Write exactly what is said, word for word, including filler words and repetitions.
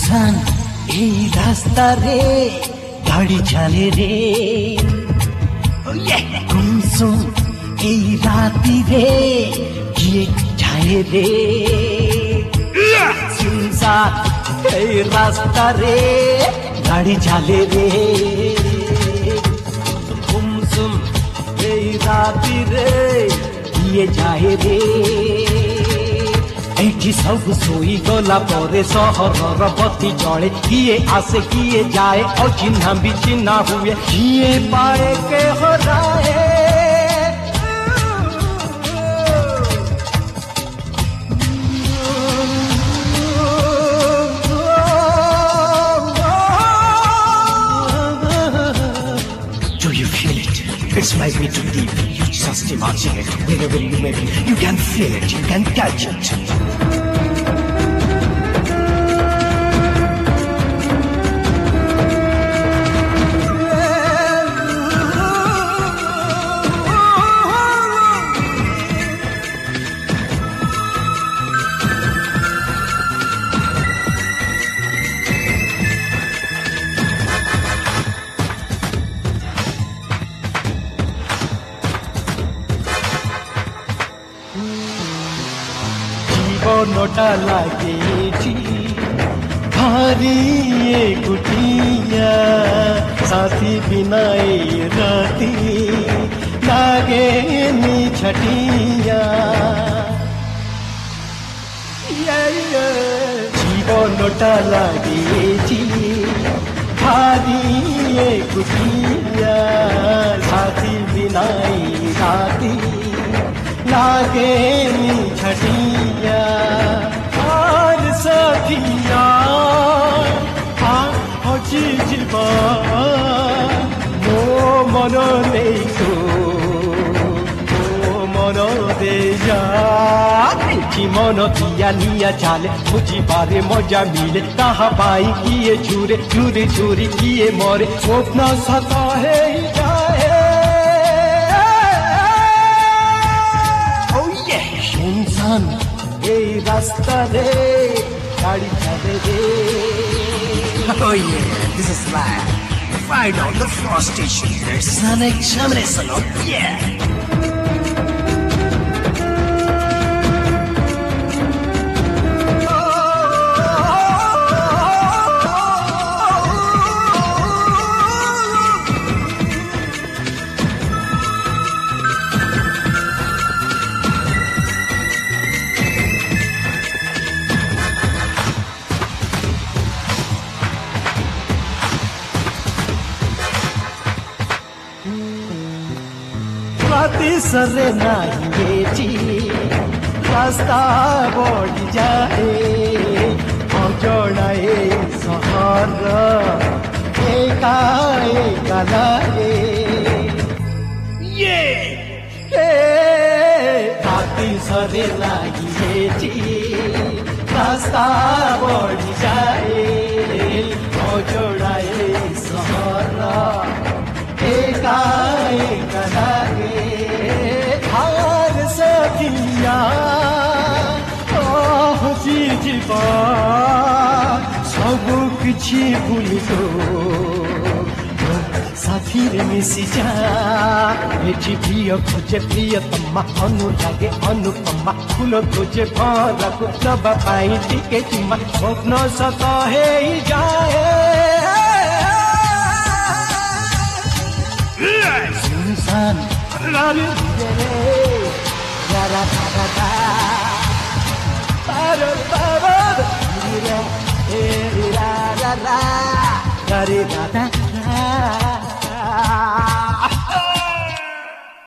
सुनसान এই রাস্তা রে গাড়ি চলে রে গুমসুম এই রাতি রে গিয়ে যায় রে सुनसान এই রাস্তা রে গাড়ি চলে রে গুমসুম এই রাতি রে গিয়ে যায় রে एठी सब सोई गला परे सहरर बत्ती जले किए आसे किए जाए और चिन्हा भी चिन्हा हुए किए पाए के हराए Do you feel it? It's might be too deep. You just imagine it. Wherever you may be, you can feel it. You can touch it. नोटा लागे भारी कुटिया साथी बिना राती लागे नी छटिया जीवनटा लागे भारी कुटिया साथी बिना राती लागे नी छटिया और सखिया हाँ हजी जीवा मो मन नहीं तो मो मन दे जा मन दिया निया चाले मुझी बारे मजा मिले कहा पाई किए चूरे चूरी चूरी किए मोरे अपना सता है जाए सुनसान এই রাস্তা রে গাড়ি চলে রে Oh yeah, this is live. Right on the first station. There's an examination of yeah. राती सरे नहीं बेची रास्ता बढ़ जाए अजड़ाए सहर एका एका लागे ये राती सरे नहीं बेची रास्ता बढ़ जाए अजड़ाए सहर एका एका लागे सखिया हसी जीवा सब किछि भूल तो साथी रे मिसी जा एठी प्रिय खोजे प्रियतमा अनुरागे अनुपमा फूल खोजे भरको सब पाई टिके चुमा स्वप्न सत हे जाए सुनसान रारे ra ra ra ra ra ra ra ra ra ra ra ra